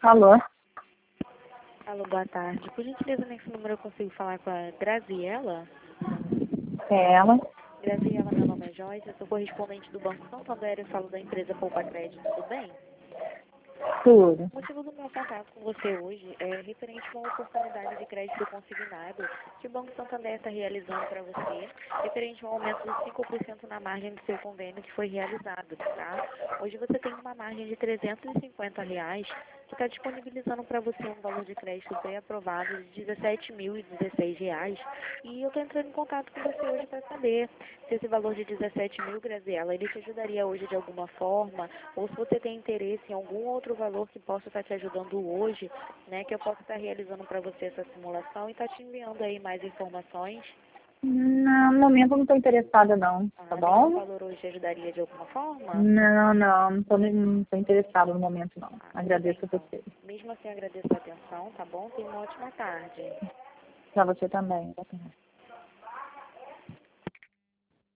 Alô? Alô, boa tarde. Por gentileza, nesse número eu consigo falar com a Graziela? É ela? Graziela, meu nome é Joyce, eu sou correspondente do Banco Santander, eu falo da empresa Poupa Crédito, tudo bem? Tudo. O motivo do meu contato com você hoje é referente a uma oportunidade de crédito consignado que o Banco Santander está realizando para você, referente ao aumento de 5% na margem do seu convênio que foi realizado, tá? Hoje você tem uma margem de R$ 350 que está disponibilizando para você um valor de crédito pré-aprovado de R$ 17.016 e eu estou entrando em contato com você hoje para saber se esse valor de 17 mil, Graziela, ele te ajudaria hoje de alguma forma ou se você tem interesse em algum outro valor que possa estar te ajudando hoje, né, que eu possa estar realizando para você essa simulação e estar te enviando aí mais informações. No momento eu não estou interessada não, tá Nenhum bom? valor hoje te ajudaria de alguma forma? Não estou interessada no momento não. Tudo bem, Agradeço a então. você. Mesmo assim, agradeço a atenção, tá bom? Tenha uma ótima tarde. Para você também.